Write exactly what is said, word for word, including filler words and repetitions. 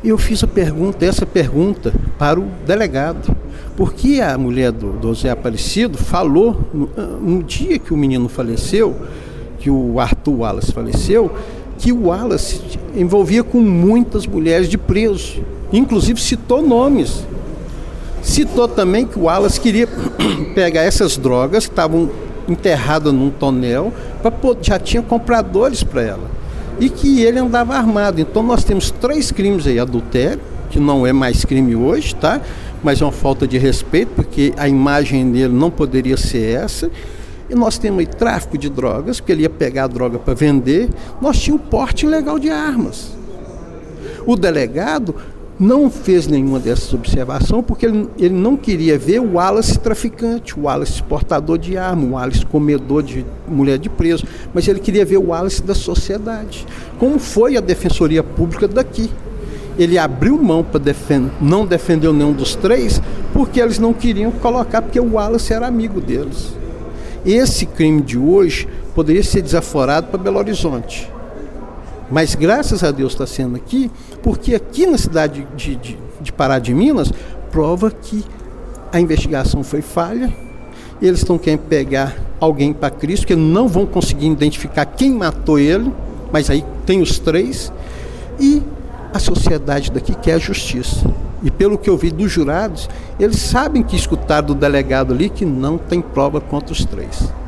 Eu fiz a pergunta, essa pergunta para o delegado. Porque a mulher do, do Zé Aparecido falou, no, no dia que o menino faleceu, que o Arthur Wallace faleceu, que o Wallace envolvia com muitas mulheres de preso. Inclusive citou nomes. Citou também que o Wallace queria pegar essas drogas que estavam enterradas num tonel, pra, já tinha compradores para ela. E que ele andava armado. Então nós temos três crimes aí: adultério, que não é mais crime hoje, tá? Mas é uma falta de respeito, porque a imagem dele não poderia ser essa. E nós temos aí tráfico de drogas, porque ele ia pegar a droga para vender. Nós tínhamos porte ilegal de armas. O delegado não fez nenhuma dessas observações, porque ele, ele não queria ver o Wallace traficante, o Wallace portador de arma, o Wallace comedor de mulher de preso, mas ele queria ver o Wallace da sociedade. Como foi a Defensoria Pública daqui? Ele abriu mão para defender, não defendeu nenhum dos três, porque eles não queriam colocar, porque o Wallace era amigo deles. Esse crime de hoje poderia ser desaforado para Belo Horizonte. Mas graças a Deus está sendo aqui, porque aqui na cidade de, de, de Pará de Minas, prova que a investigação foi falha. Eles estão querendo pegar alguém para Cristo, porque não vão conseguir identificar quem matou ele, mas aí tem os três. E a sociedade daqui quer a justiça. E pelo que eu vi dos jurados, eles sabem que escutaram do delegado ali que não tem prova contra os três.